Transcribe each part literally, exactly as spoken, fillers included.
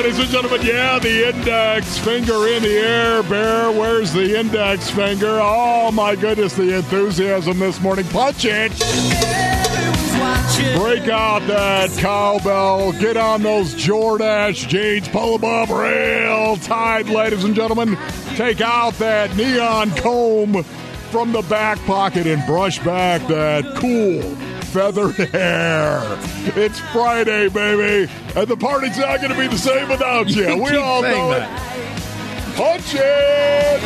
ladies and gentlemen. Yeah, the index finger in the air. Bear, where's the index finger? Oh, my goodness, the enthusiasm this morning. Punch it. Break out that cowbell. Get on those Jordache jeans. Pull them up real tight, ladies and gentlemen. Take out that neon comb from the back pocket and brush back that cool feathered hair. It's Friday, baby, and the party's not going to be the same without you. You we keep all saying know that. it. Punch it!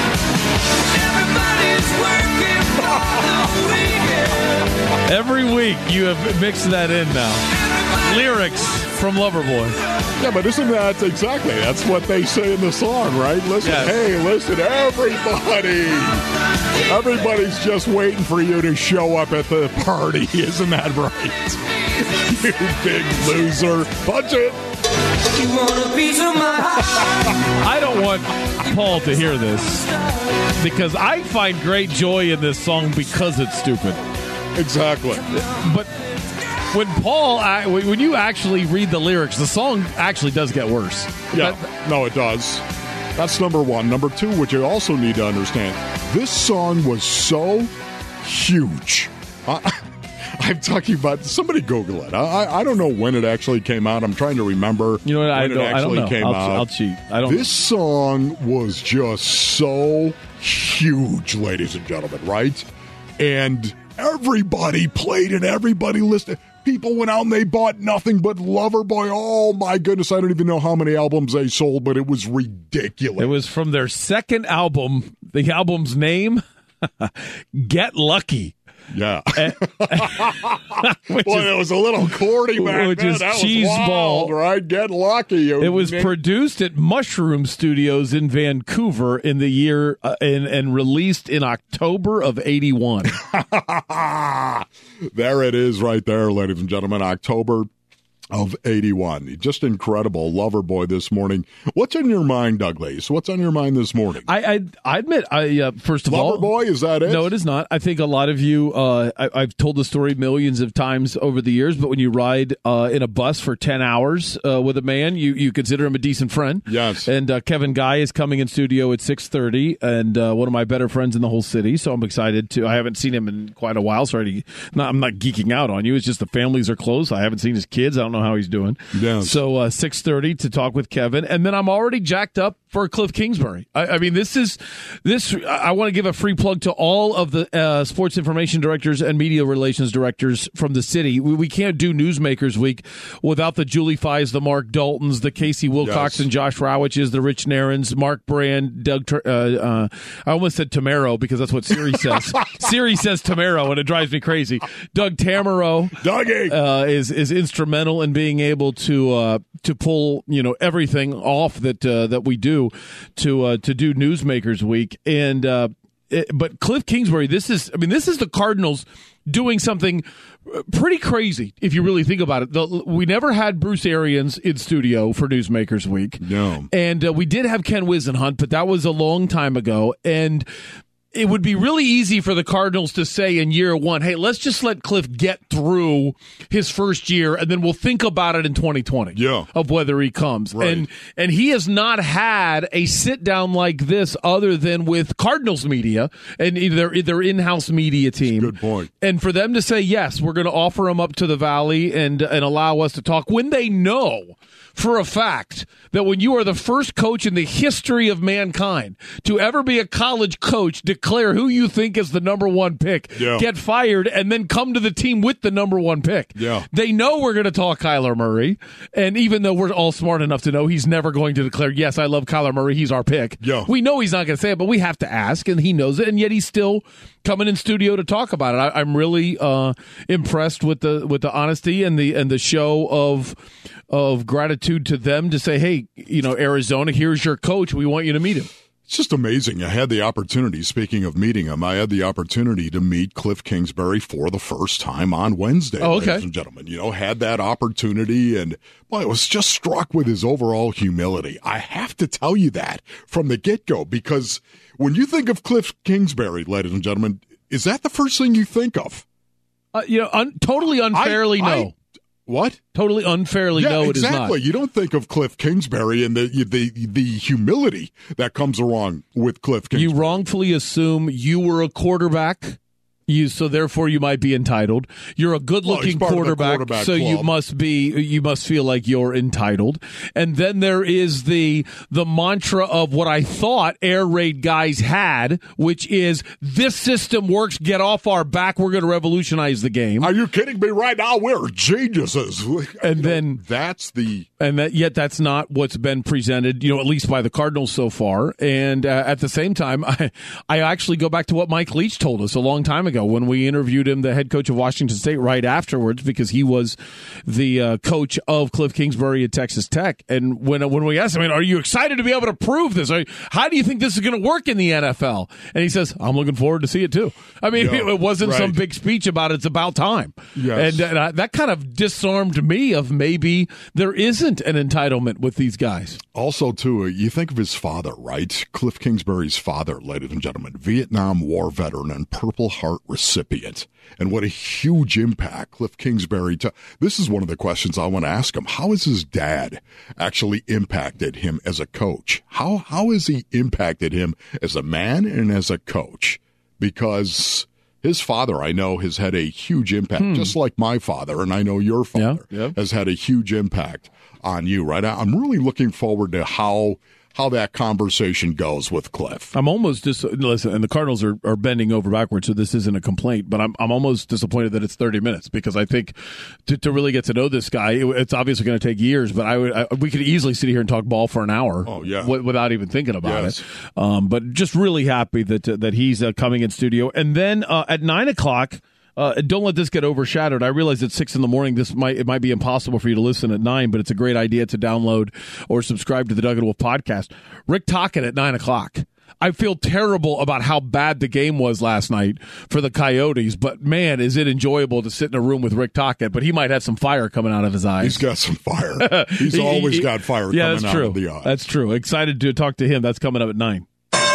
Everybody's working for the weekend. Every week you have mixed that in now. Lyrics from Loverboy. Yeah, but isn't that exactly? That's what they say in the song, right? Listen, Yes. hey, listen, everybody. Everybody's just waiting for you to show up at the party. Isn't that right? You big loser. Punch it. You want a piece of my heart? I don't want Paul to hear this because I find great joy in this song because it's stupid. Exactly. But when Paul, I- when you actually read the lyrics, the song actually does get worse. Yeah, That- no, it does. That's number one. Number two, what you also need to understand, this song was so huge. I, I'm talking about, somebody Google it. I, I don't know when it actually came out. I'm trying to remember You know what? when I it don't, I don't actually know. came I'll, out. I'll cheat. I don't. This song was just so huge, ladies and gentlemen, right? And everybody played it. Everybody listened. People went out and they bought nothing but Loverboy. Oh, my goodness. I don't even know how many albums they sold, but it was ridiculous. It was from their second album. The album's name, Get Lucky. Yeah. Which Boy, is- it was a little corny back which then. is That was cheese wild, ball. right? Get lucky. It was Nick. produced at Mushroom Studios in Vancouver in the year uh, and, and released in October of eighty-one. There it is right there, ladies and gentlemen. October of eighty-one. Just incredible. Loverboy this morning. What's on your mind, Douglas? What's on your mind this morning? I, I I admit, I uh, first of all, Loverboy, is that it? no, it is not. I think a lot of you, uh, I, I've told the story millions of times over the years, but when you ride uh, in a bus for ten hours uh, with a man, you, you consider him a decent friend. Yes. And uh, Kevin Guy is coming in studio at six thirty, and uh, one of my better friends in the whole city, so I'm excited to. I haven't seen him in quite a while, so I, not, I'm not geeking out on you. It's just the families are close. I haven't seen his kids. I don't know how he's doing. Yes. So uh, six thirty to talk with Kevin, and then I'm already jacked up for Cliff Kingsbury. I, I mean, this is this. I want to give a free plug to all of the uh, sports information directors and media relations directors from the city. We, we can't do Newsmakers Week without the Julie Fies, the Mark Daltons, the Casey Wilcox Yes. and Josh Rowiches, the Rich Narons, Mark Brand, Doug. Uh, uh, I almost said Tamaro because that's what Siri says. Siri says Tamaro, and it drives me crazy. Doug Tamaro. Dougie. Uh, is is instrumental in being able to uh, to pull you know everything off that uh, that we do to uh, to do Newsmakers Week, and uh, it, but Cliff Kingsbury, this is I mean this is the Cardinals doing something pretty crazy if you really think about it. The, we never had Bruce Arians in studio for Newsmakers Week, No. and uh, we did have Ken Wisenhunt, but that was a long time ago, and it would be really easy for the Cardinals to say in year one, hey, let's just let Cliff get through his first year, and then we'll think about it in twenty twenty Yeah. of whether he comes. Right. And and he has not had a sit-down like this other than with Cardinals media and their, their in-house media team. Good point. And for them to say, yes, we're going to offer him up to the Valley and and allow us to talk when they know for a fact that when you are the first coach in the history of mankind to ever be a college coach, declare who you think is the number one pick, Yeah. get fired, and then come to the team with the number one pick. Yeah. They know we're going to talk Kyler Murray, and even though we're all smart enough to know he's never going to declare, yes, I love Kyler Murray, he's our pick. Yeah. We know he's not going to say it, but we have to ask, and he knows it, and yet he's still coming in studio to talk about it. I, I'm really uh, impressed with the with the honesty and the and the show of of gratitude to them to say, hey, you know, Arizona, here's your coach. We want you to meet him. It's just amazing. I had the opportunity, speaking of meeting him, I had the opportunity to meet Cliff Kingsbury for the first time on Wednesday, Oh, okay. ladies and gentlemen. You know, had that opportunity, and boy, I was just struck with his overall humility. I have to tell you that from the get-go, because when you think of Cliff Kingsbury, ladies and gentlemen, is that the first thing you think of? Uh, you know, un- totally unfairly, I, no. What? Totally unfairly, Yeah, no, it exactly. is not. You don't think of Cliff Kingsbury and the the the humility that comes along with Cliff Kingsbury. You wrongfully assume you were a quarterback. You so therefore you might be entitled. You're a good-looking well, quarterback, quarterback, so club. you must be. You must feel like you're entitled. And then there is the the mantra of what I thought air raid guys had, which is this system works. Get off our back. We're going to revolutionize the game. Are you kidding me? Right now, we're geniuses. And You then know, that's the and that yet that's not what's been presented. You know, at least by the Cardinals so far. And uh, at the same time, I I actually go back to what Mike Leach told us a long time ago. When we interviewed him, the head coach of Washington State, right afterwards, because he was the uh, coach of Cliff Kingsbury at Texas Tech. And when when we asked him, "Are you excited to be able to prove this? Are, how do you think this is going to work in the N F L?" And he says, "I'm looking forward to see it too." I mean, Yeah, it wasn't right. some big speech about it. It's about time. Yes. And, and uh, that kind of disarmed me of maybe there isn't an entitlement with these guys. Also, too, you think of his father, right? Cliff Kingsbury's father, ladies and gentlemen, Vietnam War veteran and Purple Heart recipient. And what a huge impact Cliff Kingsbury took. This is one of the questions I want to ask him. How has his dad actually impacted him as a coach? How How has he impacted him as a man and as a coach? Because his father, I know, has had a huge impact, Hmm. just like my father, and I know your father Yeah, yeah. has had a huge impact on you, right? I'm really looking forward to how how that conversation goes with Cliff. I'm almost dis- listen, and the Cardinals are, are bending over backwards, so this isn't a complaint. But I'm I'm almost disappointed that it's thirty minutes because I think to, to really get to know this guy, it, it's obviously going to take years. But I would I, we could easily sit here and talk ball for an hour. Oh, yeah. w- without even thinking about Yes. it. Um, but just really happy that uh, that he's uh, coming in studio, and then uh, at nine o'clock. Uh, don't let this get overshadowed. I realize at six in the morning, this might it might be impossible for you to listen at nine, but it's a great idea to download or subscribe to the Doug and Wolf podcast. Rick Tocchet at nine o'clock. I feel terrible about how bad the game was last night for the Coyotes, but man, is it enjoyable to sit in a room with Rick Tocchet. But he might have some fire coming out of his eyes. He's got some fire. He's He- always he- got fire yeah, coming that's out true. of the eye. That's true. Excited to talk to him. That's coming up at nine.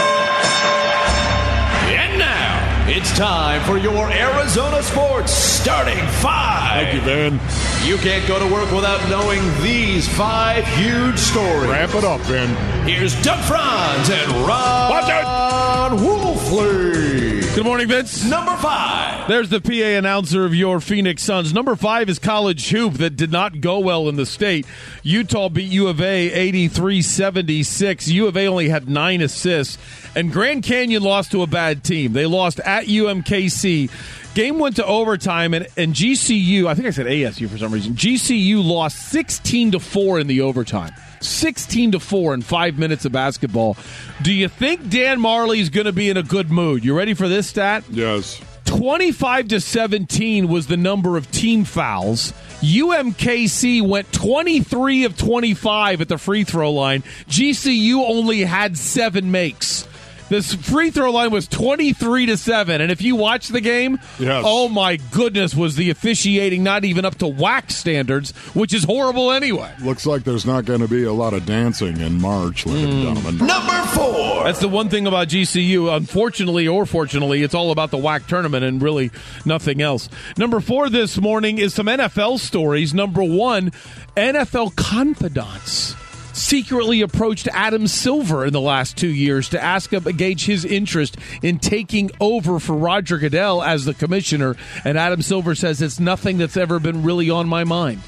And now, it's time for your Arizona Sports Starting Five. Thank you, Ben. You can't go to work without knowing these five huge stories. Wrap it up, Ben. Here's Doug Franz and Watch Ron Wolfley. Good morning, Vince. Number five. There's the P A announcer of your Phoenix Suns. Number five is college hoop that did not go well in the state. Utah beat U of A eighty-three seventy-six. U of A only had nine assists. And Grand Canyon lost to a bad team. They lost at U M K C. Game went to overtime, and, and G C U, I think I said A S U for some reason, G C U lost sixteen to four in the overtime. sixteen to four in five minutes of basketball. Do you think Dan Marley's going to be in a good mood? You ready for this stat? Yes. twenty-five to seventeen was the number of team fouls. U M K C went twenty-three of twenty-five at the free throw line. G C U only had seven makes. This free throw line was twenty-three to seven, and if you watch the game, Yes. oh my goodness, was the officiating not even up to W A C standards, which is horrible anyway. Looks like there's not going to be a lot of dancing in March, ladies and gentlemen. Number four. That's the one thing about G C U. Unfortunately or fortunately, it's all about the W A C tournament and really nothing else. Number four this morning is some N F L stories. Number one, N F L confidants secretly approached Adam Silver in the last two years to ask him, gauge his interest in taking over for Roger Goodell as the commissioner. And Adam Silver says it's nothing that's ever been really on my mind.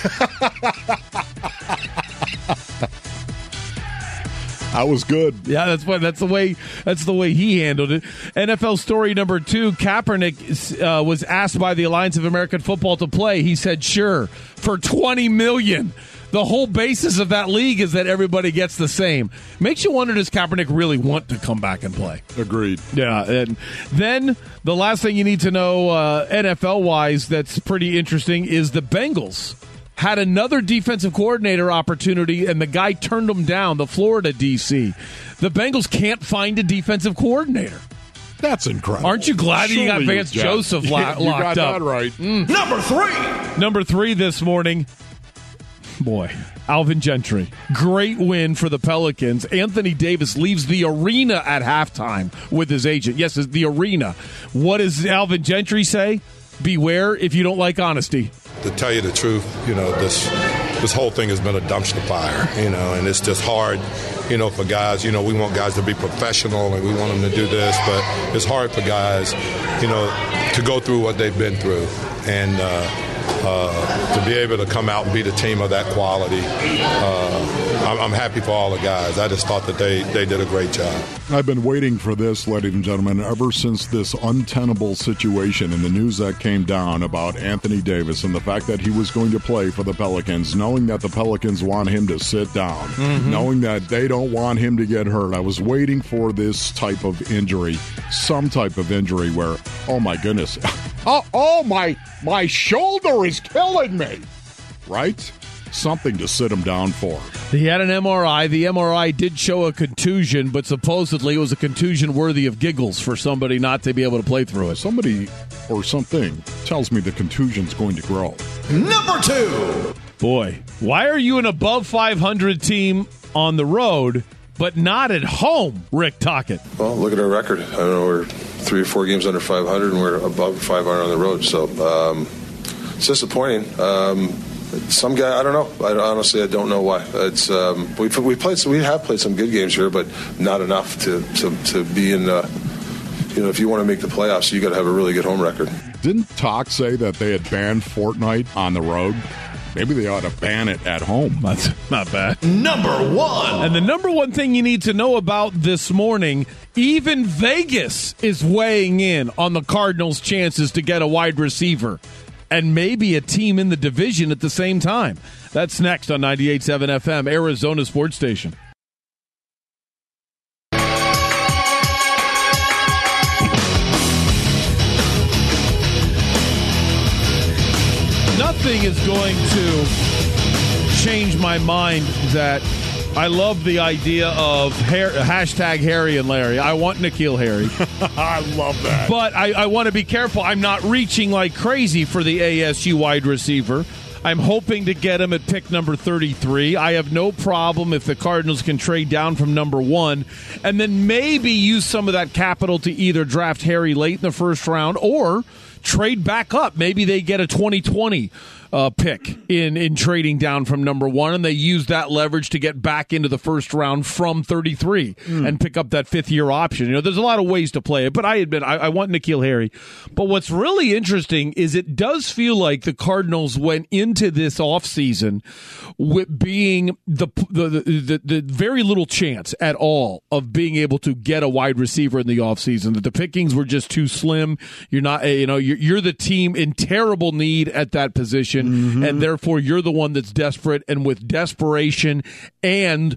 That was good. Yeah, that's what. That's the way. That's the way he handled it. N F L story number two: Kaepernick uh, was asked by the Alliance of American Football to play. He said, "Sure, for twenty million." The whole basis of that league is that everybody gets the same. Makes you wonder, does Kaepernick really want to come back and play? Agreed. Yeah, and then the last thing you need to know, uh, N F L-wise, that's pretty interesting, is the Bengals had another defensive coordinator opportunity, and the guy turned them down, the Florida D C. The Bengals can't find a defensive coordinator. That's incredible. Aren't you glad you got Surely Vance you Joseph lo- you locked got up? that right. Mm. Number three. Number three this morning, boy, Alvin Gentry. Great win for the Pelicans. Anthony Davis leaves the arena at halftime with his agent. Yes, it's the arena. What does Alvin Gentry say? beware if you don't like honesty. To tell you the truth, you know, this this whole thing has been a dumpster fire, you know, and it's just hard, you know, for guys. You know, we want guys to be professional and we want them to do this, but it's hard for guys, you know, to go through what they've been through. And uh, uh, to be able to come out and beat a team of that quality, uh, I'm, I'm happy for all the guys. I just thought that they, they did a great job. I've been waiting for this, ladies and gentlemen, ever since this untenable situation and the news that came down about Anthony Davis and the fact that he was going to play for the Pelicans, knowing that the Pelicans want him to sit down, mm-hmm. knowing that they don't want him to get hurt. I was waiting for this type of injury, some type of injury where, oh my goodness, oh, oh my, my shoulder is killing me, right? Something to sit him down for. He had an M R I. The M R I did show a contusion, but supposedly it was a contusion worthy of giggles for somebody not to be able to play through it. Somebody or something tells me the contusion's going to grow. Number two. Boy, why are you an above five hundred team on the road, but not at home, Rick Tocchet? Well, look at our record. I don't know, we're three or four games under five hundred, and we're above five hundred on the road. So um, it's disappointing. Um, Some guy, I don't know. I, honestly, I don't know why. It's um, we we played. We have played some good games here, but not enough to to, to be in. Uh, you know, if you want to make the playoffs, you got to have a really good home record. Didn't Talk say that they had banned Fortnite on the road? Maybe they ought to ban it at home. That's not bad. Number one. And the number one thing you need to know about this morning, even Vegas is weighing in on the Cardinals' chances to get a wide receiver. And maybe a team in the division at the same time. That's next on ninety-eight point seven F M, Arizona Sports Station. Nothing is going to change my mind that I love the idea of hair, hashtag Harry and Larry. I want N'Keal Harry. I love that. But I, I want to be careful. I'm not reaching like crazy for the A S U wide receiver. I'm hoping to get him at pick number thirty-three. I have no problem if the Cardinals can trade down from number one and then maybe use some of that capital to either draft Harry late in the first round or trade back up. Maybe they get a twenty twenty uh, pick in, in trading down from number one, and they use that leverage to get back into the first round from thirty-three mm. and pick up that fifth-year option. You know, there's a lot of ways to play it, but I admit I, I want N'Keal Harry. But what's really interesting is it does feel like the Cardinals went into this offseason with being the the, the the the very little chance at all of being able to get a wide receiver in the offseason. That the pickings were just too slim. You're not, you know, you're, you're the team in terrible need at that position. Mm-hmm. And therefore, you're the one that's desperate. And with desperation and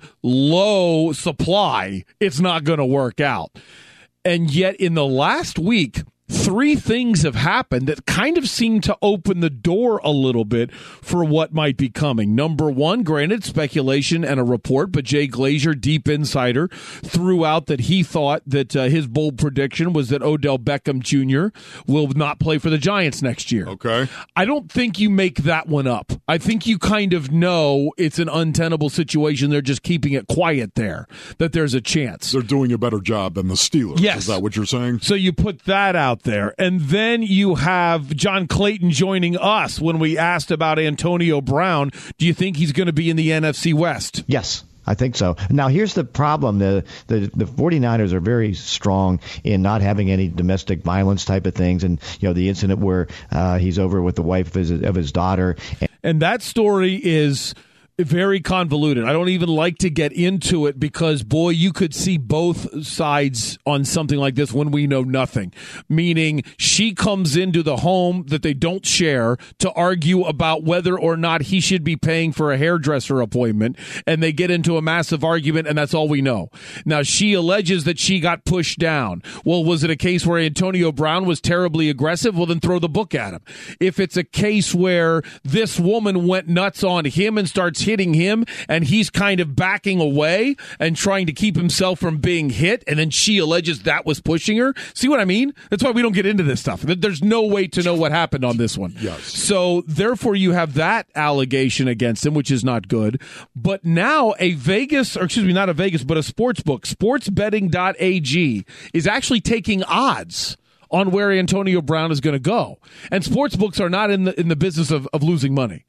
low supply, it's not going to work out. And yet, in the last week, three things have happened that kind of seem to open the door a little bit for what might be coming. Number one, granted, speculation and a report, but Jay Glazer, deep insider, threw out that he thought that uh, his bold prediction was that Odell Beckham Junior will not play for the Giants next year. Okay. I don't think you make that one up. I think you kind of know it's an untenable situation. They're just keeping it quiet there, that there's a chance. They're doing a better job than the Steelers. Yes. Is that what you're saying? So you put that out there. And then you have John Clayton joining us when we asked about Antonio Brown. Do you think he's going to be in the N F C West? Yes. I think so. Now, here's the problem. The, the the 49ers are very strong in not having any domestic violence type of things. And, you know, the incident where uh, he's over with the wife of his, of his daughter. And that story is very convoluted. I don't even like to get into it because, boy, you could see both sides on something like this when we know nothing. Meaning she comes into the home that they don't share to argue about whether or not he should be paying for a hairdresser appointment, and they get into a massive argument, and that's all we know. Now, she alleges that she got pushed down. Well, was it a case where Antonio Brown was terribly aggressive? Well, then throw the book at him. If it's a case where this woman went nuts on him and starts hitting him, and he's kind of backing away and trying to keep himself from being hit, and then she alleges that was pushing her. See what I mean? That's why we don't get into this stuff. There's no way to know what happened on this one. Yes. So therefore you have that allegation against him, which is not good. But now a Vegas, or excuse me, not a Vegas, but a sports book, sports betting dot a g, is actually taking odds on where Antonio Brown is going to go. And sports books are not in the in the business of, of losing money.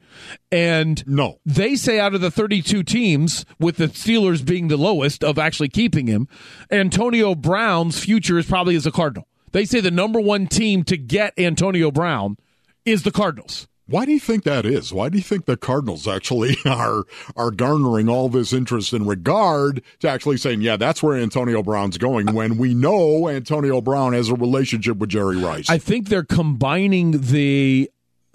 And no. They say out of the thirty-two teams, with the Steelers being the lowest of actually keeping him, Antonio Brown's future is probably as a Cardinal. They say the number one team to get Antonio Brown is the Cardinals. Why do you think that is? Why do you think the Cardinals actually are are garnering all this interest in regard to actually saying, yeah, that's where Antonio Brown's going, when we know Antonio Brown has a relationship with Jerry Rice? I think they're combining the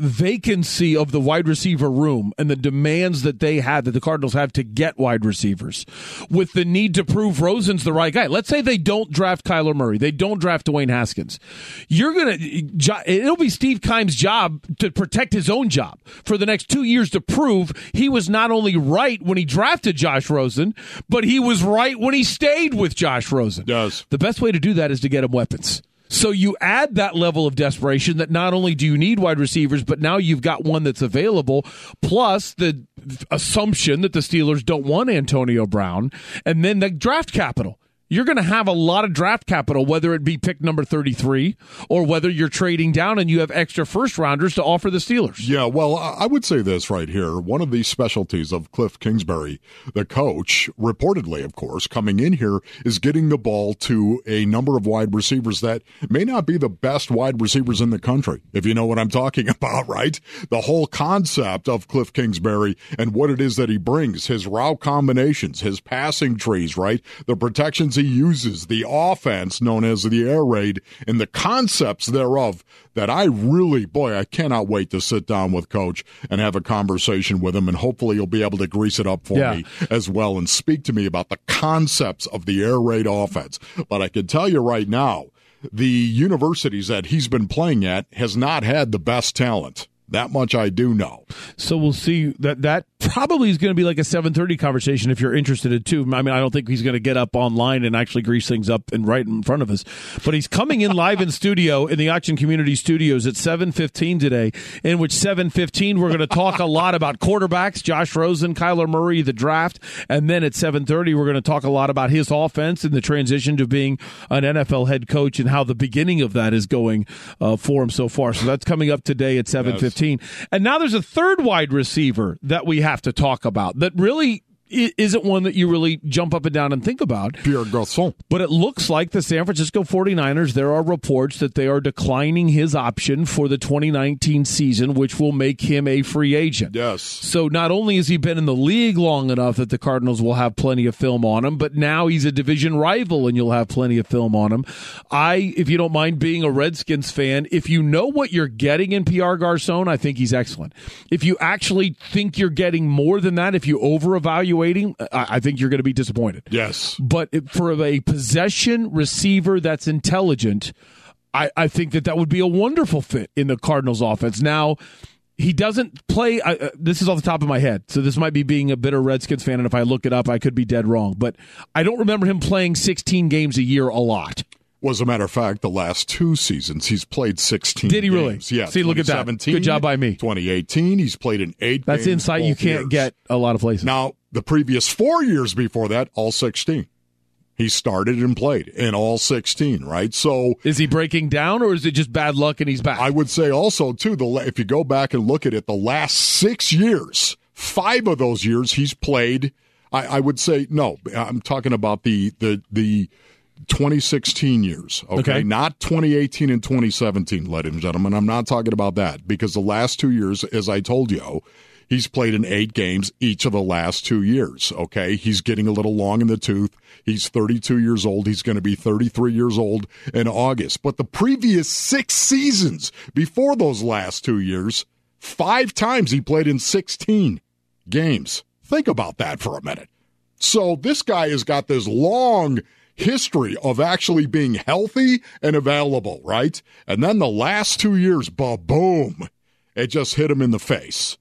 vacancy of the wide receiver room and the demands that they have, that the Cardinals have to get wide receivers, with the need to prove Rosen's the right guy. Let's say they don't draft Kyler Murray. They don't draft Dwayne Haskins. You're going to, it'll be Steve Keim's job to protect his own job for the next two years to prove he was not only right when he drafted Josh Rosen, but he was right when he stayed with Josh Rosen. Does. The best way to do that is to get him weapons. So you add that level of desperation that not only do you need wide receivers, but now you've got one that's available, plus the assumption that the Steelers don't want Antonio Brown, and then the draft capital. You're going to have a lot of draft capital, whether it be pick number thirty-three or whether you're trading down and you have extra first-rounders to offer the Steelers. Yeah, well, I would say this right here. One of the specialties of Cliff Kingsbury, the coach, reportedly, of course, coming in here, is getting the ball to a number of wide receivers that may not be the best wide receivers in the country, if you know what I'm talking about, right? The whole concept of Cliff Kingsbury and what it is that he brings, his route combinations, his passing trees, right? The protections he uses, the offense known as the air raid, and the concepts thereof, that I really, boy, I cannot wait to sit down with Coach and have a conversation with him, and hopefully he'll be able to grease it up for yeah. me as well and speak to me about the concepts of the air raid offense. But I can tell you right now, the universities that he's been playing at has not had the best talent. That much I do know. So we'll see. That that probably is going to be like a seven thirty conversation if you're interested in too. I mean, I don't think he's going to get up online and actually grease things up and right in front of us. But he's coming in live in studio in the Auction Community Studios at seven fifteen today, in which seven fifteen we're going to talk a lot about quarterbacks, Josh Rosen, Kyler Murray, the draft. And then at seven thirty we're going to talk a lot about his offense and the transition to being an N F L head coach and how the beginning of that is going uh, for him so far. So that's coming up today at seven fifteen. Yes. And now there's a third wide receiver that we have to talk about that really isn't one that you really jump up and down and think about. Pierre Garçon. But it looks like the San Francisco forty-niners, there are reports that they are declining his option for the twenty nineteen season, which will make him a free agent. Yes. So not only has he been in the league long enough that the Cardinals will have plenty of film on him, but now he's a division rival and you'll have plenty of film on him. I, if you don't mind being a Redskins fan, if you know what you're getting in Pierre Garçon, I think he's excellent. If you actually think you're getting more than that, if you over-evaluate I think you're going to be disappointed. Yes. But for a possession receiver that's intelligent, I, I think that that would be a wonderful fit in the Cardinals offense. Now, he doesn't play, uh, this is off the top of my head, so this might be being a bitter Redskins fan, and if I look it up, I could be dead wrong. But I don't remember him playing sixteen games a year a lot. Well, as a matter of fact, the last two seasons, he's played sixteen Did he games. really? Yeah. See, look at that. Good job by me. twenty eighteen, he's played in eight That's games. insight you can't years. get a lot of places. Now, the previous four years before that, all sixteen. He started and played in all sixteen, right? So is he breaking down, or is it just bad luck and he's back? I would say also, too, the if you go back and look at it, the last six years, five of those years he's played, I, I would say, no, I'm talking about the the the twenty sixteen years, okay? okay? Not twenty eighteen and twenty seventeen, ladies and gentlemen. I'm not talking about that, because the last two years, as I told you, he's played in eight games each of the last two years, okay? He's getting a little long in the tooth. He's thirty-two years old. He's going to be thirty-three years old in August. But the previous six seasons before those last two years, five times he played in sixteen games. Think about that for a minute. So this guy has got this long history of actually being healthy and available, right? And then the last two years, ba-boom, it just hit him in the face.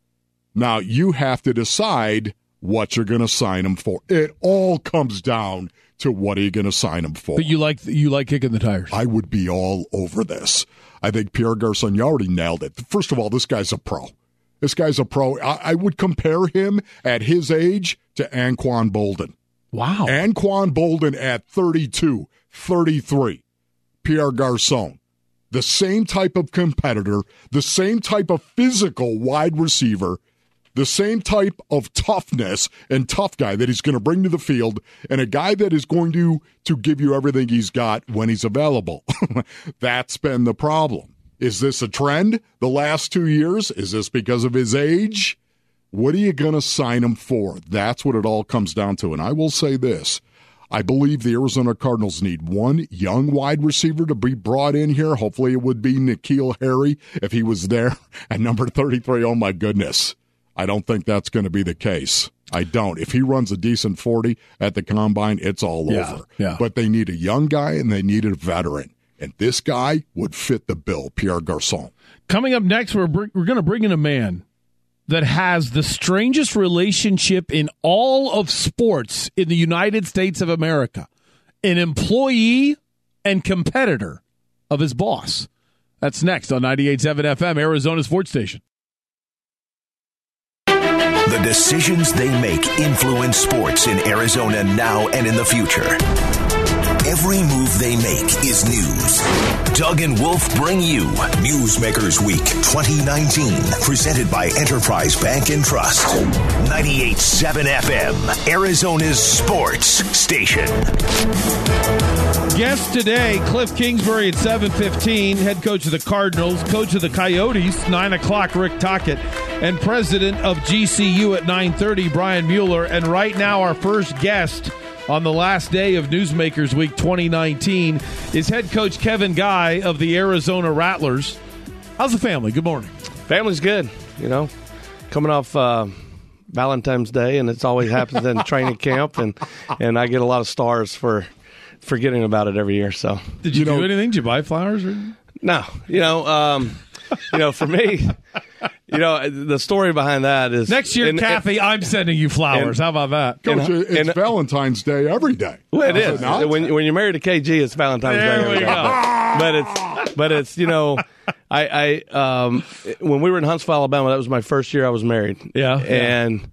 Now, you have to decide what you're going to sign him for. It all comes down to what are you going to sign him for. But you like you like kicking the tires. I would be all over this. I think Pierre Garçon, you already nailed it. First of all, this guy's a pro. This guy's a pro. I, I would compare him at his age to Anquan Boldin. Wow. Anquan Boldin at thirty-two, thirty-three. Pierre Garçon. The same type of competitor, the same type of physical wide receiver, the same type of toughness and tough guy that he's going to bring to the field, and a guy that is going to, to give you everything he's got when he's available. That's been the problem. Is this a trend the last two years? Is this because of his age? What are you going to sign him for? That's what it all comes down to. And I will say this. I believe the Arizona Cardinals need one young wide receiver to be brought in here. Hopefully it would be N'Keal Harry if he was there at number thirty-three. Oh, my goodness. I don't think that's going to be the case. I don't. If he runs a decent forty at the Combine, it's all yeah, over. Yeah. But they need a young guy and they need a veteran. And this guy would fit the bill, Pierre Garçon. Coming up next, we're, we're going to bring in a man that has the strangest relationship in all of sports in the United States of America. An employee and competitor of his boss. That's next on ninety-eight point seven F M, Arizona Sports Station. The decisions they make influence sports in Arizona now and in the future. Every move they make is news. Doug and Wolf bring you Newsmakers Week twenty nineteen, presented by Enterprise Bank and Trust. ninety-eight point seven F M, Arizona's sports station. Guest today, Cliff Kingsbury at seven fifteen, head coach of the Cardinals, coach of the Coyotes, nine o'clock, Rick Tocchet, and president of G C U at nine thirty, Brian Mueller. And right now, our first guest on the last day of Newsmakers Week twenty nineteen is head coach Kevin Guy of the Arizona Rattlers. How's the family? Good morning. Family's good, you know, coming off uh, Valentine's Day, and it's always happens in training camp, and, and I get a lot of stars for forgetting about it every year. So, did you, you do know, anything? Did you buy flowers? Or? No, you know, um, you know, for me, you know, the story behind that is next year, and, Kathy, and, I'm sending you flowers. and, How about that? Coach, and, it's and, Valentine's Day every day. Well, it is is. It not? When, when you're married to K G, it's Valentine's There Day. every we day. go. But it's, but it's, you know, I, I, um, when we were in Huntsville, Alabama, that was my first year I was married. Yeah. And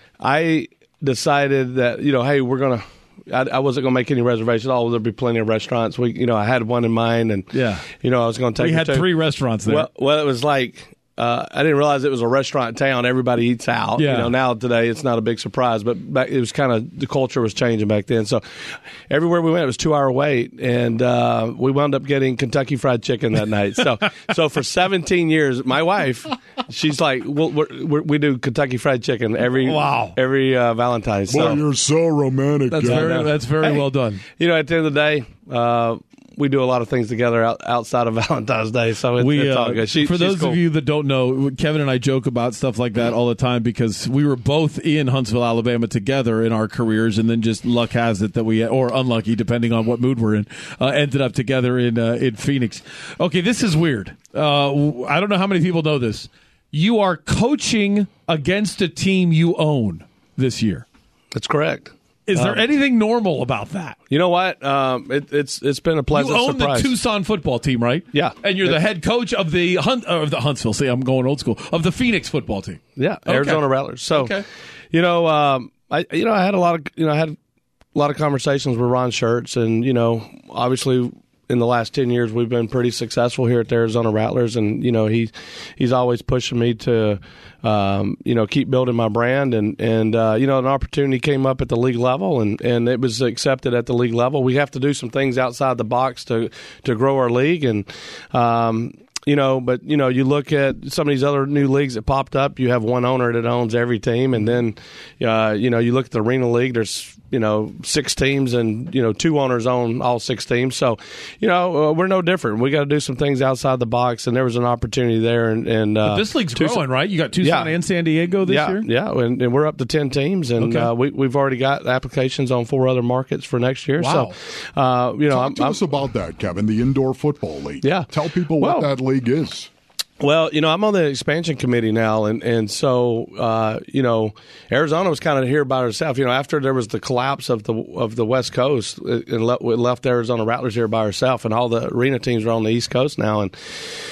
I decided that, you know, hey, we're going to, I, I wasn't going to make any reservations. Oh, there'll be plenty of restaurants. We, you know, I had one in mind, and yeah, you know, I was going to take. We had to, three restaurants there. Well, well, it was like uh, I didn't realize it was a restaurant town. Everybody eats out. Yeah. You know, now today it's not a big surprise, but back, it was kind of the culture was changing back then. So everywhere we went, it was two hour wait, and uh, we wound up getting Kentucky Fried Chicken that night. So, so for seventeen years, my wife, she's like, we'll, we're, we're, we do Kentucky Fried Chicken every wow. every uh, Valentine's. Boy, so, you're so romantic. That's guy. very, that's very Hey, well done. You know, at the end of the day, uh, we do a lot of things together out, outside of Valentine's Day, so it's, We, it's uh, all good. She, for those she's cool. of you that don't know, Kevin and I joke about stuff like that all the time because we were both in Huntsville, Alabama together in our careers, and then just luck has it that we, or unlucky, depending on what mood we're in, uh, ended up together in uh, in Phoenix. Okay, this is weird. Uh, I don't know how many people know this. You are coaching against a team you own this year. That's correct. Is there Um, anything normal about that? You know what? Um, it, it's it's been a pleasant You own surprise. the Tucson football team, right? Yeah. And you're the head coach of the Hunt, of the Huntsville. See, I'm going old school of the Phoenix football team. Yeah, Okay. Arizona Rattlers. So, Okay. you know, um, I you know I had a lot of you know I had a lot of conversations with Ron Schertz, and you know, obviously in the last ten years we've been pretty successful here at the Arizona Rattlers, and you know he he's always pushing me to um, you know keep building my brand, and and uh, you know an opportunity came up at the league level, and, and it was accepted at the league level. We have to do some things outside the box to to grow our league, and um, you know, but you know, you look at some of these other new leagues that popped up. You have one owner that owns every team, and then, uh, you know, you look at the Arena League. There's you know six teams, and you know two owners own all six teams. So, you know, uh, we're no different. We got to do some things outside the box, and there was an opportunity there. And, and uh, But this league's Tucson, growing, right? You got Tucson Yeah. and San Diego this yeah, year. yeah, and, and we're up to ten teams, and Okay. uh, we we've already got applications on four other markets for next year. Wow. So, uh, you know, Talk I'm, to I'm, us about that, Kevin, the indoor football league. Yeah. Tell people Well, what that league is. Well, you know, I'm on the expansion committee now, and and so uh, you know, Arizona was kind of here by herself. You know, after there was the collapse of the of the West Coast, it, it left Arizona Rattlers here by herself, and all the arena teams are on the East Coast now, and.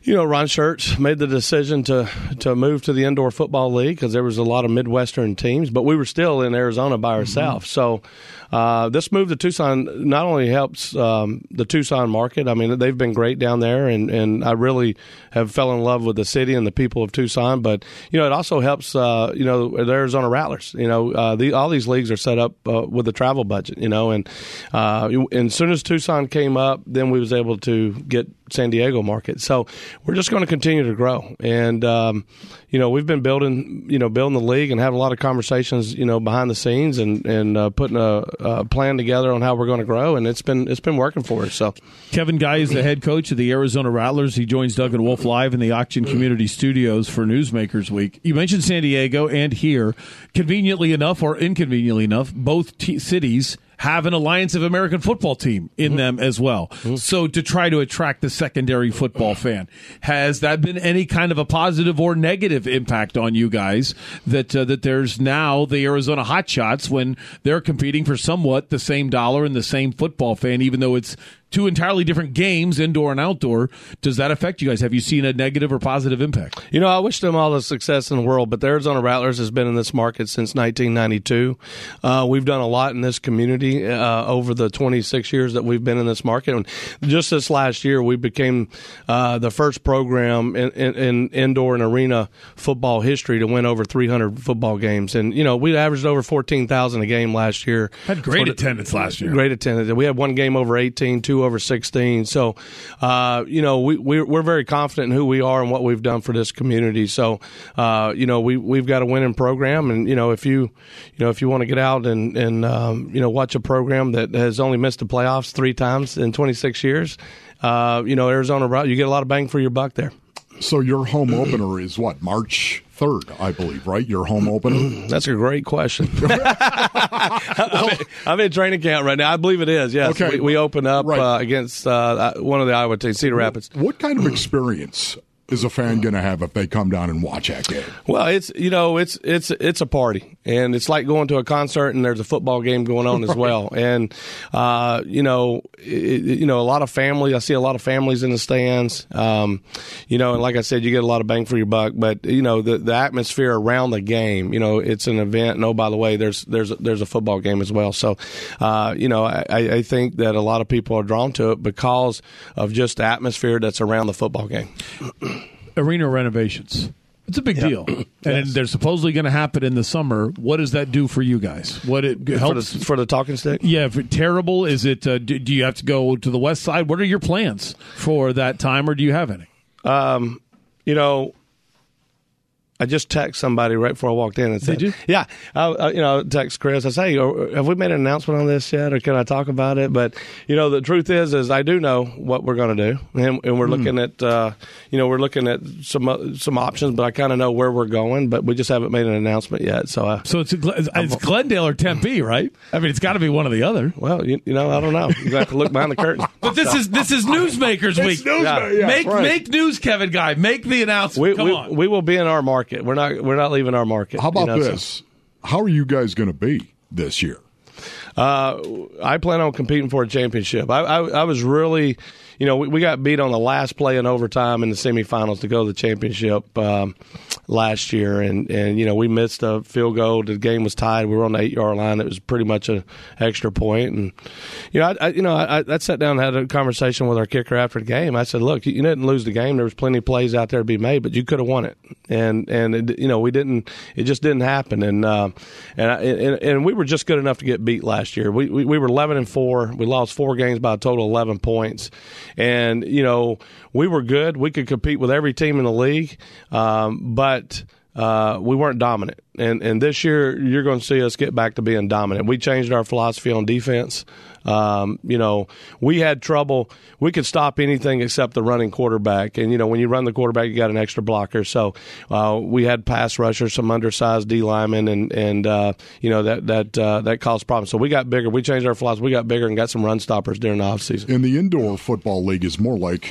you know, Ron Schertz made the decision to to move to the Indoor Football League because there was a lot of Midwestern teams, but we were still in Arizona by ourselves. Mm-hmm. So uh, this move to Tucson not only helps um, the Tucson market. I mean, they've been great down there, and, and I really have fell in love with the city and the people of Tucson. But you know, it also helps uh, you know the Arizona Rattlers. You know, uh, the, all these leagues are set up uh, with a travel budget. You know, and uh, and as soon as Tucson came up, then we was able to get San Diego market. So we're just going to continue to grow. And, um, you know, we've been building, you know, building the league and having a lot of conversations, you know, behind the scenes and, and uh, putting a, a plan together on how we're going to grow. And it's been, it's been working for us. So Kevin Guy is the head coach of the Arizona Rattlers. He joins Doug and Wolf live in the Auction Community Studios for Newsmakers Week. You mentioned San Diego and here, conveniently enough or inconveniently enough, both t- cities have an Alliance of American Football team in mm-hmm. them as well. Mm-hmm. So to try to attract the secondary football fan, has that been any kind of a positive or negative impact on you guys that uh, that there's now the Arizona Hotshots when they're competing for somewhat the same dollar and the same football fan, even though it's two entirely different games, indoor and outdoor? Does that affect you guys? Have you seen a negative or positive impact? You know, I wish them all the success in the world, but the Arizona Rattlers has been in this market since nineteen ninety-two. Uh, we've done a lot in this community uh, over the twenty-six years that we've been in this market. And just this last year, we became uh, the first program in, in, in indoor and arena football history to win over three hundred football games. And, you know, we averaged over fourteen thousand a game last year. Had great the, attendance last year. Great attendance. We had one game over eighteen, two over sixteen. So, uh, you know, we, we're, we're very confident in who we are and what we've done for this community. So, uh, you know, we, we've got a winning program. And, you know, if you, you know, if you want to get out and, and um, you know, watch a program that has only missed the playoffs three times in twenty-six years, uh, you know, Arizona, you get a lot of bang for your buck there. So your home opener is what, March third, I believe, right? Your home opener? That's a great question. I'm, in, I'm in training camp right now. I believe it is, yes. Okay. We, we open up right. uh, against uh, one of the Iowa teams, Cedar Rapids. What kind of experience is a fan going to have if they come down and watch that game? Well, it's you know it's it's it's a party, and it's like going to a concert and there's a football game going on as well. And uh, you know, it, you know, a lot of family. I see a lot of families in the stands. Um, you know, and like I said, you get a lot of bang for your buck. But you know, the the atmosphere around the game. You know, it's an event. And oh, by the way, there's there's there's a football game as well. So, uh, you know, I, I think that a lot of people are drawn to it because of just the atmosphere that's around the football game. Arena renovations. It's a big yep. deal. And yes. they're supposedly going to happen in the summer. What does that do for you guys? What it helps for the, for the talking stick? Yeah, if it, terrible. Is it uh, do, do you have to go to the west side? What are your plans for that time, or do you have any? Um, you know, I just text somebody right before I walked in and said, "Did you?" Yeah, I, I, you know, text Chris. I say, hey, "Have we made an announcement on this yet, or can I talk about it?" But you know, the truth is, is I do know what we're going to do, and, and we're mm. looking at, uh, you know, we're looking at some uh, some options. But I kind of know where we're going, but we just haven't made an announcement yet. So, I, so it's it's, it's Glendale or Tempe, right? I mean, it's got to be one or the other. Well, you, you know, I don't know. You have to look behind the curtain. But this is this is Newsmakers Week. It's news, yeah. Yeah, make right. make news, Kevin Guy. Make the announcement. We, Come we, on. We will be in our market. We're not. We're not leaving our market. How about you know, this? So. How are you guys going to be this year? Uh, I plan on competing for a championship. I, I, I was really, you know, we, we got beat on the last play in overtime in the semifinals to go to the championship um, last year, and, and you know we missed a field goal. The game was tied. We were on the eight yard line. It was pretty much an extra point, and you know, I, I you know, I, I sat down and had a conversation with our kicker after the game. I said, "Look, you didn't lose the game. There was plenty of plays out there to be made, but you could have won it." And and it, you know, we didn't. It just didn't happen. And uh, and, I, and and we were just good enough to get beat last year. We, we we were eleven and four. We lost four games by a total of eleven points. And you know, we were good. We could compete with every team in the league, um, but uh, we weren't dominant. And and this year, you're going to see us get back to being dominant. We changed our philosophy on defense. Um, you know, we had trouble. We could stop anything except the running quarterback. And, you know, when you run the quarterback, you got an extra blocker. So uh, we had pass rushers, some undersized D linemen, and, and uh, you know, that that uh, that caused problems. So we got bigger. We changed our philosophy. We got bigger and got some run stoppers during the offseason. And the indoor football league is more like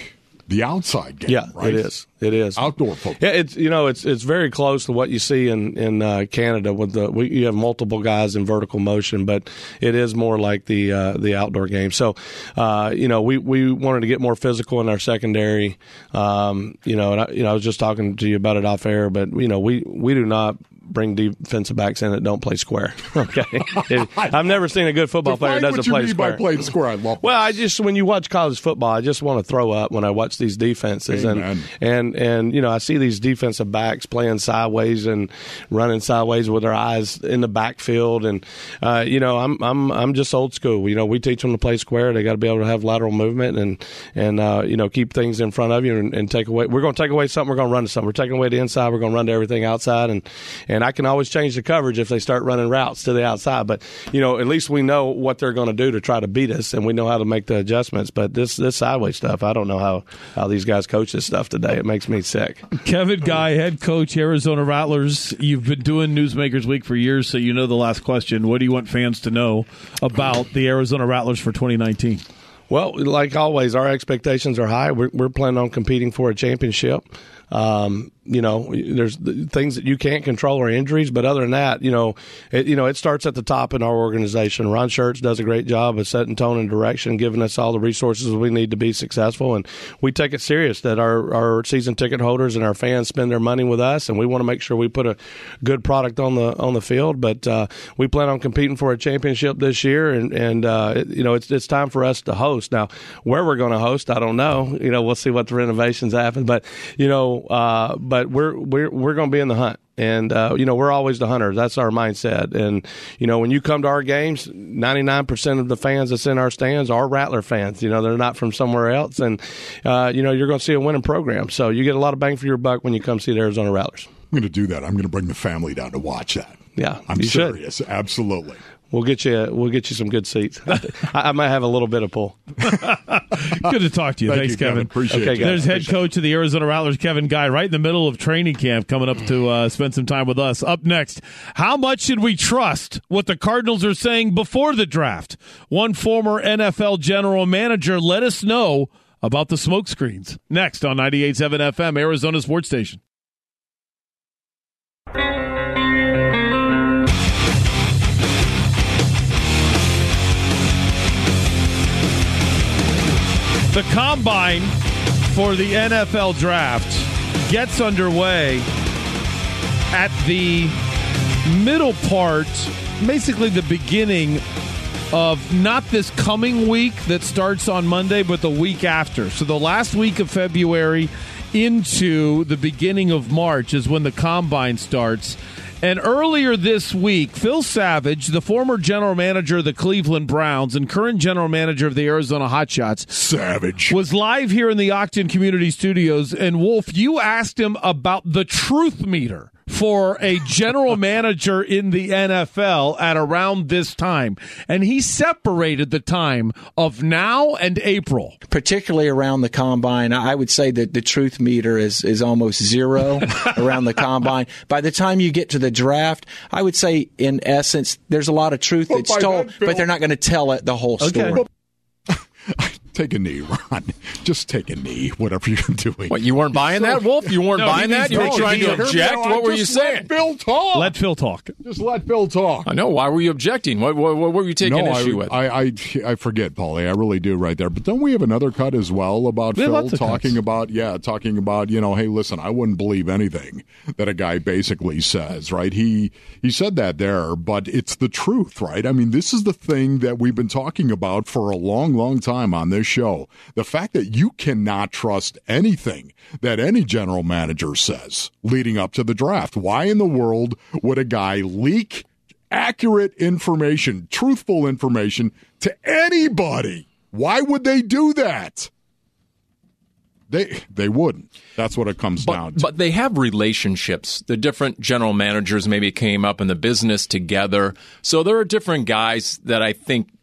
the outside game. Yeah, right? it is. It is outdoor football. Yeah, it's you know it's it's very close to what you see in in uh, Canada with the we, you have multiple guys in vertical motion, but it is more like the uh, the outdoor game. So, uh, you know, we, we wanted to get more physical in our secondary. Um, you know, and I, you know, I was just talking to you about it off air, but you know, we we do not bring defensive backs in that don't play square. Okay, it, I've never seen a good football player that doesn't play square. By playing square, I love. Well, this. I just when you watch college football, I just want to throw up when I watch these defenses, Amen. and and and you know I see these defensive backs playing sideways and running sideways with their eyes in the backfield, and uh, you know I'm I'm I'm just old school. You know, we teach them to play square. They got to be able to have lateral movement and and uh, you know keep things in front of you and, and take away. We're going to take away something. We're going to run to something. We're taking away the inside. We're going to run to everything outside, and and I can always change the coverage if they start running routes to the outside. But you know, at least we know what they're going to do to try to beat us, and we know how to make the adjustments. But this this sideways stuff, I don't know how how these guys coach this stuff today. It makes me sick. Kevin Guy, head coach, Arizona Rattlers. You've been doing Newsmakers Week for years, so you know the last question. What do you want fans to know about the Arizona Rattlers for twenty nineteen? Well, like always, our expectations are high. We're, we're planning on competing for a championship. Um, you know, there's things that you can't control or injuries, but other than that, you know, it, you know, it starts at the top in our organization. Ron Schertz does a great job of setting tone and direction, giving us all the resources we need to be successful, and we take it serious that our, our season ticket holders and our fans spend their money with us, and we want to make sure we put a good product on the on the field. But uh, we plan on competing for a championship this year, and and uh, it, you know, it's it's time for us to host. Now, where we're going to host, I don't know. You know, we'll see what the renovations happen, but you know. Uh, but we're we're we're going to be in the hunt, and uh, you know we're always the hunters. That's our mindset. And you know when you come to our games, ninety-nine percent of the fans that's in our stands are Rattler fans. You know they're not from somewhere else, and uh, you know you're going to see a winning program. So you get a lot of bang for your buck when you come see the Arizona Rattlers. I'm going to do that. I'm going to bring the family down to watch that. Yeah, I'm you serious. Should. Absolutely. We'll get you. We'll get you some good seats. I, I might have a little bit of pull. Good to talk to you. Thank Thanks, you, Kevin. Kevin. Appreciate okay, it. There's head coach of the Arizona Rattlers, Kevin Guy, right in the middle of training camp, coming up to uh, spend some time with us. Up next, how much should we trust what the Cardinals are saying before the draft? One former N F L general manager let us know about the smoke screens. Next on ninety-eight point seven F M, Arizona Sports Station. The combine for the N F L draft gets underway at the middle part, basically the beginning of not this coming week that starts on Monday, but the week after. So the last week of February into the beginning of March is when the combine starts. And earlier this week, Phil Savage, the former general manager of the Cleveland Browns and current general manager of the Arizona Hotshots, Savage, was live here in the Octon Community Studios. And, Wolf, you asked him about the truth meter for a general manager in the N F L at around this time. And he separated the time of now and April. Particularly around the combine, I would say that the truth meter is, is almost zero around the combine. By the time you get to the draft, I would say, in essence, there's a lot of truth well, that's told, that, Bill, but they're not going to tell it the whole story. Okay. Well, take a knee, Ron. Just take a knee, whatever you're doing. What, you weren't buying so, that, Wolf? You weren't no, buying that? You were trying to object? No, what were you saying? Let Phil talk. Let Phil talk. Just let Phil talk. I know. Why were you objecting? What, what, what were you taking no, issue I, with? I, I, I forget, Paulie. I really do right there. But don't we have another cut as well about we Phil talking cuts. about, yeah, talking about, you know, hey, listen, I wouldn't believe anything that a guy basically says, right? He, he said that there, but it's the truth, right? I mean, this is the thing that we've been talking about for a long, long time on this show. The fact that you cannot trust anything that any general manager says leading up to the draft. Why in the world would a guy leak accurate information, truthful information to anybody? Why would they do that? They they wouldn't. That's what it comes but, down to. But they have relationships. The different general managers maybe came up in the business together. So there are different guys that I think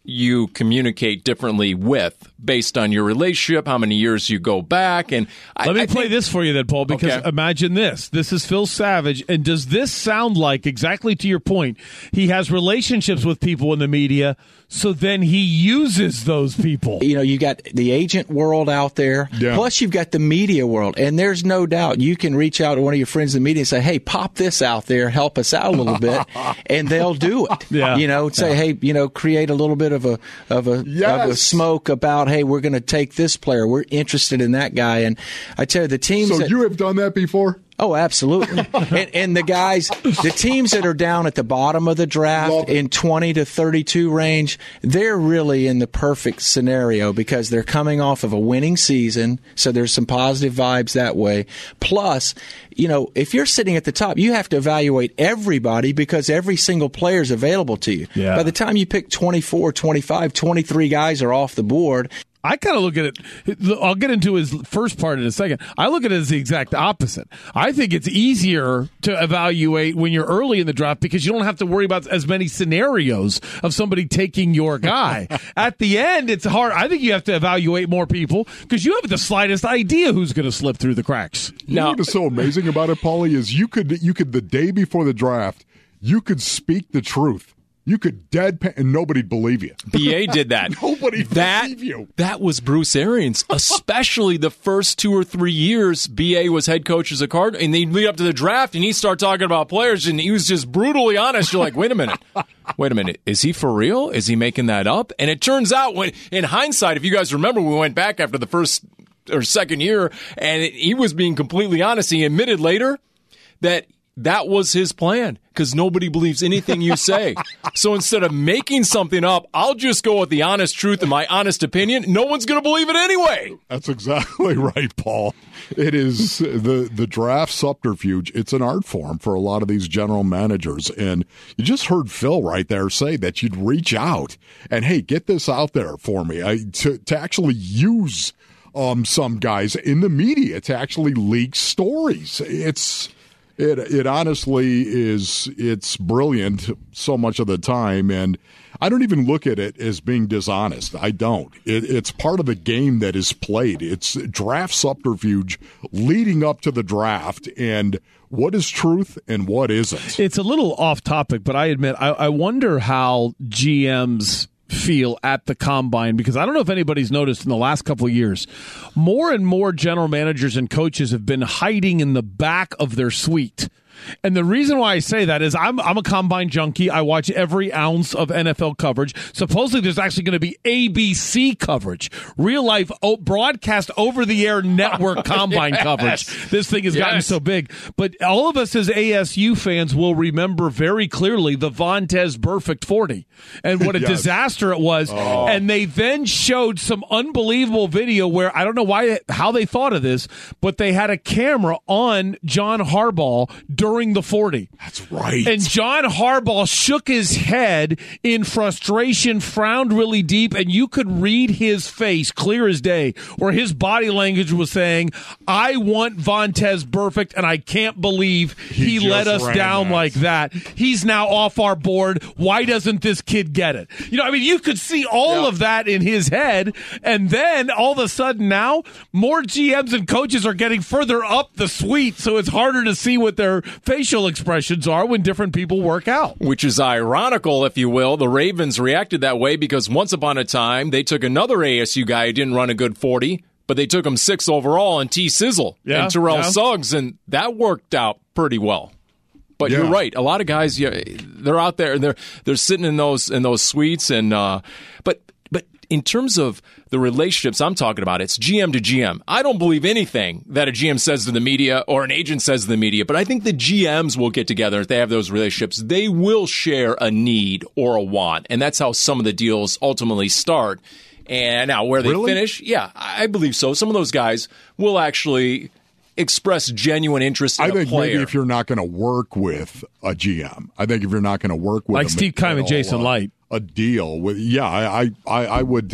you communicate differently with based on your relationship, how many years you go back. And Let I, me I play think, this for you then, Paul, because Okay. imagine this. This is Phil Savage, and does this sound like, exactly to your point, he has relationships with people in the media, so then he uses those people? You know, you got the agent world out there, Yeah. plus you've got the media world, and there's no doubt you can reach out to one of your friends in the media and say, hey, pop this out there, help us out a little bit, and they'll do it. Yeah. You know, say, hey, you know, create a little bit of a of a Yes. of a smoke about, hey, we're going to take this player, we're interested in that guy, and I tell you, the teams So that, you have done that before? Oh, absolutely. and, and the guys, the teams that are down at the bottom of the draft in twenty to thirty-two range, they're really in the perfect scenario because they're coming off of a winning season. So there's some positive vibes that way. Plus, you know, if you're sitting at the top, you have to evaluate everybody because every single player is available to you. Yeah. By the time you pick twenty-four, twenty-five, twenty-three guys are off the board. I kind of look at it, I'll get into his first part in a second. I look at it as the exact opposite. I think it's easier to evaluate when you're early in the draft because you don't have to worry about as many scenarios of somebody taking your guy. At the end, it's hard. I think you have to evaluate more people because you have the slightest idea who's going to slip through the cracks. You know what is so amazing about it, Paulie, is you could you could the day before the draft, you could speak the truth. You could deadpan and nobody'd believe you. B A did that. Nobody that, believe you. That was Bruce Arians, especially the first two or three years B A was head coach as a Card, and they lead up to the draft, and he started talking about players, and he was just brutally honest. You're like, wait a minute. Wait a minute. Is he for real? Is he making that up? And it turns out, when in hindsight, if you guys remember, we went back after the first or second year, and he was being completely honest. He admitted later that that was his plan because nobody believes anything you say. So instead of making something up, I'll just go with the honest truth and my honest opinion. No one's going to believe it anyway. That's exactly right, Paul. It is the the draft subterfuge. It's an art form for a lot of these general managers. And you just heard Phil right there say that you'd reach out and, hey, get this out there for me I, to, to actually use um, some guys in the media to actually leak stories. It's... It it honestly is, it's brilliant so much of the time, and I don't even look at it as being dishonest. I don't. It, it's part of the game that is played. It's draft subterfuge leading up to the draft, and what is truth and what isn't. It's a little off topic, but I admit, I, I wonder how G Ms feel at the combine, because I don't know if anybody's noticed in the last couple of years, more and more general managers and coaches have been hiding in the back of their suite. And the reason why I say that is I'm I'm a combine junkie. I watch every ounce of N F L coverage. Supposedly there's actually going to be A B C coverage, real life o- broadcast over the air network combine yes. coverage. This thing has yes. gotten so big. But all of us as A S U fans will remember very clearly the Vontaze Burfict forty and what a yes. disaster it was. Oh. And they then showed some unbelievable video where I don't know why how they thought of this, but they had a camera on John Harbaugh during the forty. That's right. And John Harbaugh shook his head in frustration, frowned really deep, and you could read his face clear as day, where his body language was saying, I want Vontaze Burfict, and I can't believe he, he let us down that. like that. He's now off our board. Why doesn't this kid get it? You know, I mean, you could see all yeah. of that in his head, and then all of a sudden now, more G Ms and coaches are getting further up the suite, so it's harder to see what they're facial expressions are when different people work out. Which is ironical, if you will. The Ravens reacted that way because once upon a time, they took another A S U guy who didn't run a good forty, but they took him sixth overall in T. Sizzle yeah, and Terrell yeah. Suggs, and that worked out pretty well. But yeah. you're right. A lot of guys, yeah, they're out there and they're they're sitting in those in those suites, and uh, but but in terms of the relationships I'm talking about, it's G M to G M. I don't believe anything that a G M says to the media or an agent says to the media, but I think the G Ms will get together if they have those relationships. They will share a need or a want, and that's how some of the deals ultimately start. And now where they really? finish, yeah, I believe so. Some of those guys will actually express genuine interest in I think a player. Maybe if you're not going to work with a G M, I think if you're not going to work with like them, Steve Keim and Jason uh, Light, a deal with yeah, I I I would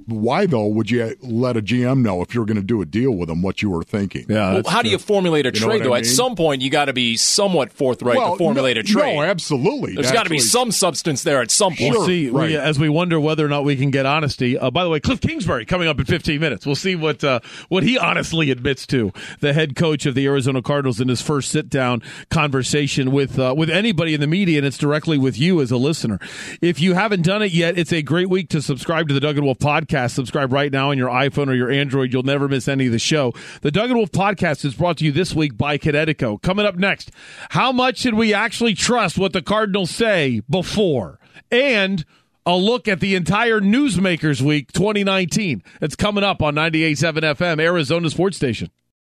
why though would you let a G M know if you're going to do a deal with him what you were thinking? Yeah. Well, how do you formulate a You know trade what though? I At mean? some point, you got to be somewhat forthright Well, to formulate no, a trade. No, absolutely. There's got to be Actually- some substance there at some point. We'll see right. we, as we wonder whether or not we can get honesty. Uh, by the way, Cliff Kingsbury coming up in fifteen minutes. We'll see what uh, what he honestly admits to, the head coach of the Arizona Cardinals, in his first sit down conversation with uh, with anybody in the media, and it's directly with you as a listener. If you haven't done it yet, it's a great week to subscribe to the Doug and Wolf podcast. Subscribe right now on your iPhone or your Android. You'll never miss any of the show. The Doug and Wolf podcast is brought to you this week by Connecticut. Coming up next, how much should we actually trust what the Cardinals say before? And a look at the entire Newsmakers Week twenty nineteen. It's coming up on ninety-eight point seven F M, Arizona Sports Station.